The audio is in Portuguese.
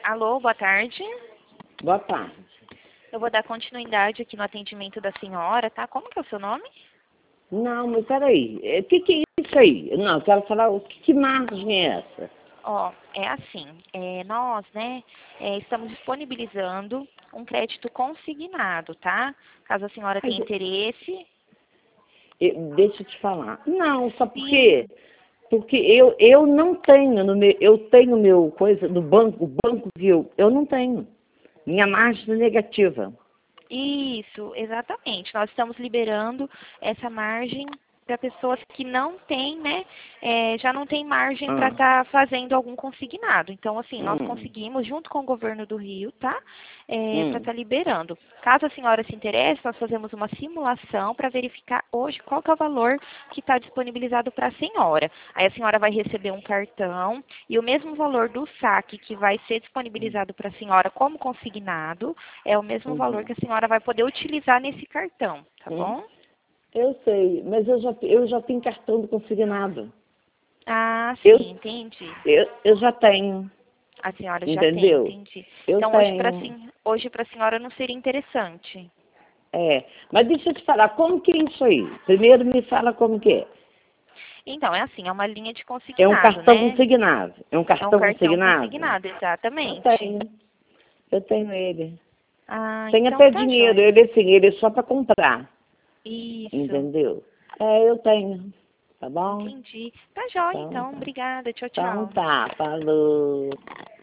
Alô, boa tarde. Boa tarde. Eu vou dar continuidade aqui no atendimento da senhora, tá? Como que é o seu nome? Não, mas peraí. O que é isso aí? Não, eu quero falar que margem é essa? Ó, é assim, nós, né, estamos disponibilizando um crédito consignado, tá? Caso a senhora Ai, tenha interesse. deixa eu te falar. Não, sabe por Sim. quê? Porque eu não tenho, eu tenho meu coisa do banco, o banco viu, eu não tenho. Minha margem é negativa. Isso, exatamente. Nós estamos liberando essa margem para pessoas que não têm, né, já não tem margem para Ah, estar fazendo algum consignado. Então, assim, nós hum, conseguimos, junto com o governo do Rio, tá, para hum, estar liberando. Caso a senhora se interesse, nós fazemos uma simulação para verificar hoje qual que é o valor que está disponibilizado para a senhora. Aí a senhora vai receber um cartão e o mesmo valor do saque que vai ser disponibilizado para a senhora como consignado é o mesmo valor uhum, que a senhora vai poder utilizar nesse cartão, tá hum. bom? Eu sei, mas eu já tenho cartão do consignado. Ah, Eu, sim, entendi. eu já tenho, A senhora já tem, entendeu? entendi. Eu Então tenho. hoje para a senhora não seria interessante. É, mas deixa eu te falar, como que é isso aí? Primeiro me fala como que é. Então, é assim, é uma linha de É um consignado, cartão né? consignado. É um É um cartão cartão consignado? consignado, Eu exatamente. tenho. Eu tenho ele. Ah, Tenho então até tá dinheiro, jóia. ele é só para comprar, Isso, entendeu? É, eu tenho. Tá bom? entendi. Tá jóia, Então então. tá. Obrigada. Tchau, Então tchau. tá, falou.